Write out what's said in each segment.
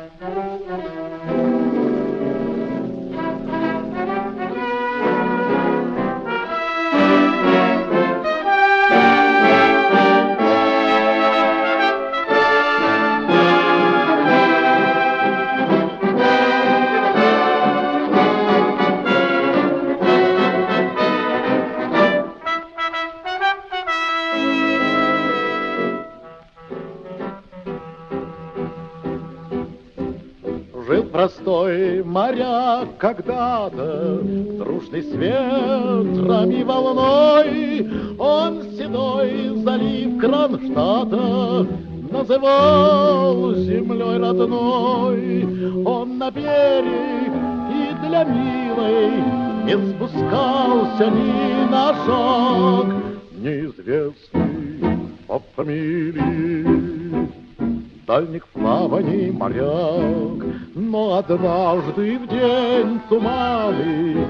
Жил простой моряк когда-то, дружный с ветром и волной. Он седой залив Кронштадта называл землей родной. Он на берег и для милой не спускался ни на шаг, неизвестный по фамилии дальних плаваний моряк. Но однажды в день туманы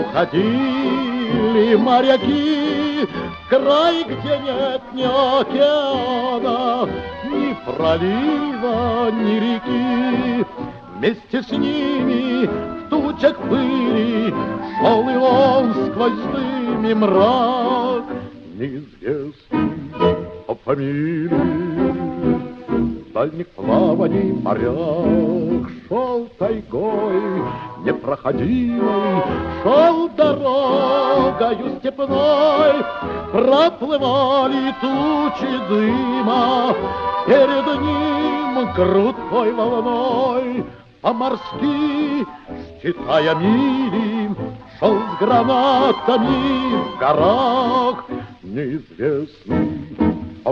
уходили моряки в край, где нет ни океана, ни пролива, ни реки. Вместе с ними в тучах пыли шел и он сквозь дым и мрак, неизвестный по фамилии дальних плаваний моряк. Шел тайгой непроходимой, шел дорогою степной, проплывали тучи дыма перед ним крутой волной. По-морски, считая мили, шел с гранатами в горах, неизвестный по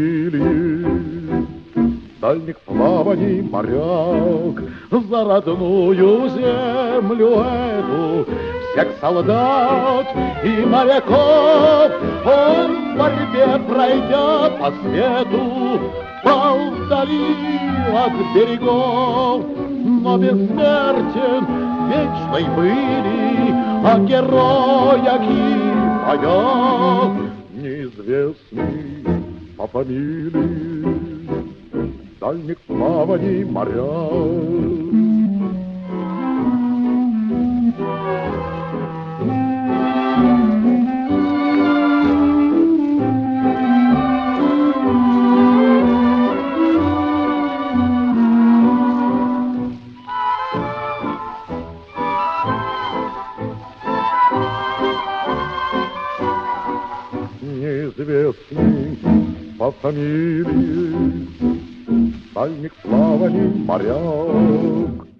фамилии дальних плаваний моряк. За родную землю эту всех солдат и моряков он в борьбе, пройдя по свету, пал вдали от берегов. Но бессмертен вечной были о героях и боях, неизвестный по фамилии дальних плаваний моряк. Неизвестный по фамилии дальних плаваний моряк.